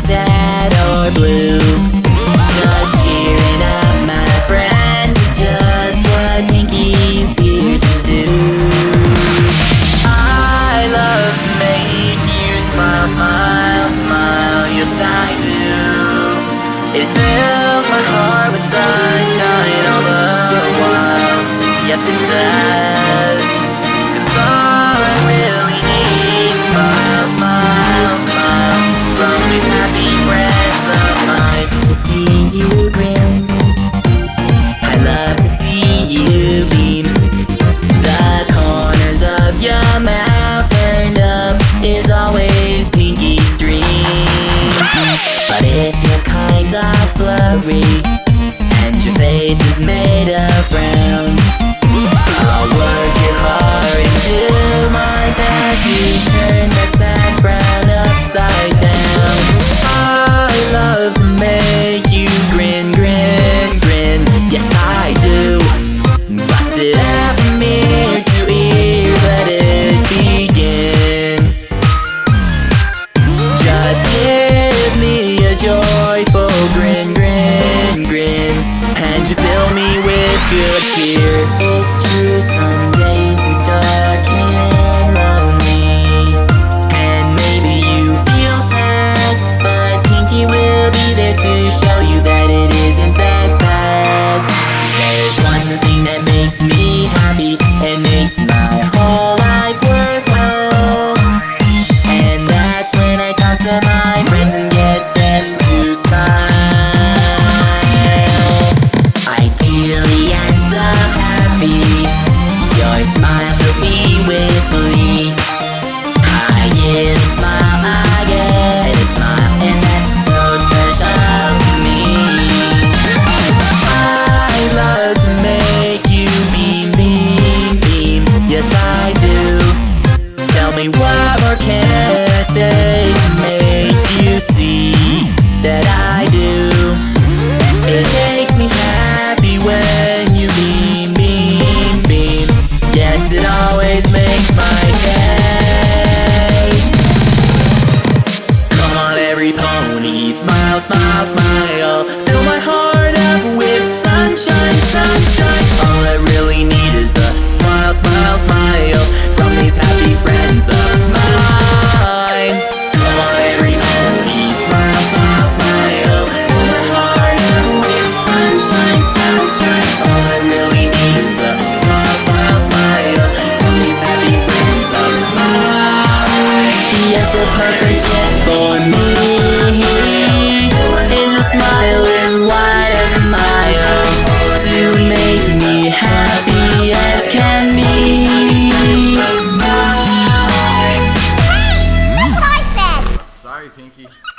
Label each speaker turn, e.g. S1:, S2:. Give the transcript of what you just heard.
S1: sad or blue. Just cheering up my friends is just what Pinky's here to do. I love to make you smile, smile, smile, yes I do. It fills my heart with sunshine all the while, yes it does. 'Cause all I really need is smile, smile, smile from these happy friends of mine. To see you grin, I love to see you beam. The corners of your mouth turned up is always Pinky's dream. But if you're kind of blurry and your face is made of brown, I'll work your heart and do my best to turn that sad frown upside down. I love to make you grin, grin, grin, yes I do. Bust it out from ear to ear, let it begin. Just give me a joyful grin, grin, grin, and you fill me with good cheer. It's true, some days are dark and lonely, and maybe you feel sad, but Pinky will be there to show you that it isn't that bad. There's one thing that makes me happy and makes my whole life worthwhile, and that's when I talk to my friends and get them to smile. Ideally and so happy, your smile fills me with glee. I get a smile, I get a smile, and that's so special to me. I love to make you beam, beam, beam, yes I do. Tell me what more can I say to make you see that I do. It makes me happy when you beam, beam, beam, yes it always makes my day. Come on every pony, smile, smile, smile, fill my heart up with sunshine, sunshine. All I really need is a smile, smile, smile from these happy friends of mine. Come on every pony, smile, smile, smile, fill my heart up with sunshine, sunshine. All I really need is a smile, smile, smile from these happy friends of mine. Yes, a perfect gift for me is a smile as wide as a mile to make me happy as can be.
S2: That's what I said!
S3: Sorry, Pinky.